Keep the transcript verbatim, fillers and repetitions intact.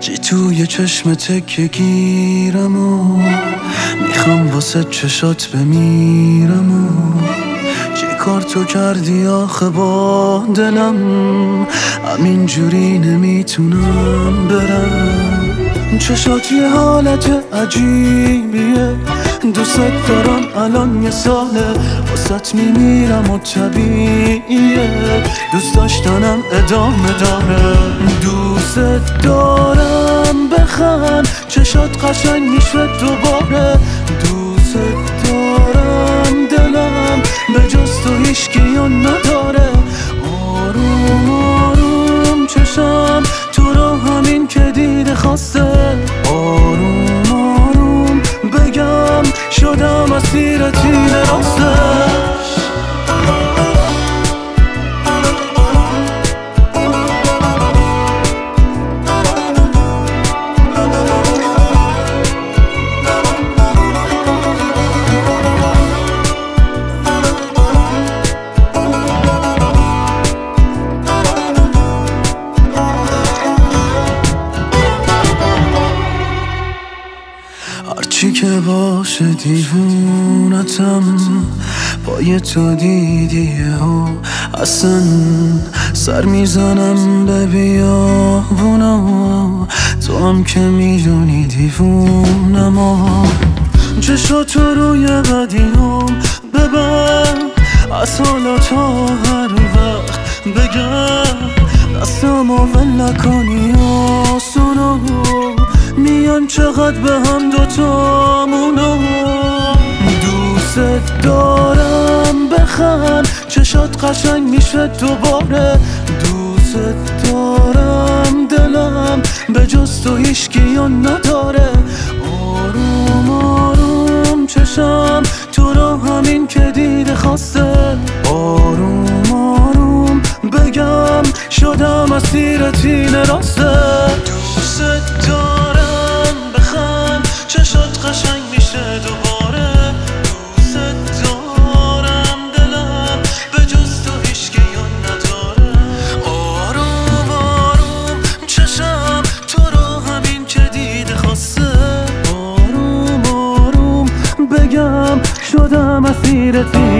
چی توی چشم تکه گیرم و میخوام واسه چشات بمیرم و چی کار تو کردی آخه با دلم، همینجوری نمیتونم برم. چشات یه حالت عجیبیه، دوست دارم الان یه ساله واسط میمیرم و طبیعیه، دوست داشتنم ادامه داره. دوست دارم بخند چشات قشنگ میشه دوباره، دوست دارم دلم به جز تو هیچکیو نداره. آروم آروم چشم تو رو همین که دیده خواسته، آروم آروم بگم شدم اسیر تیر راستش. هرچی که باشه دیوونتم، پای تو دیدیه و اصلا سر میزنم به بیابونا، تو هم که میدونی دیوونم و چشاتو روی بدیام ببر، از حالا تا هر وقت بگم دستم و ول نکنی آسونو، میان چقدر به هم دوتامونو. دوست دارم بخند چشات قشنگ میشه دوباره، دوست دارم دلم به جز تو هیچکیو نداره. آروم آروم چشم تو رو همین که دیده خواسته، آروم آروم بگم شدم اسیر تین راسته. دوست دارم بخند چشات قشنگ میشه دوباره، دوست دارم دلم به جز تو هیچکیو نداره. آروم آروم چشم تو رو همین که دیده خواسته، آروم آروم بگم شدم اسیر تین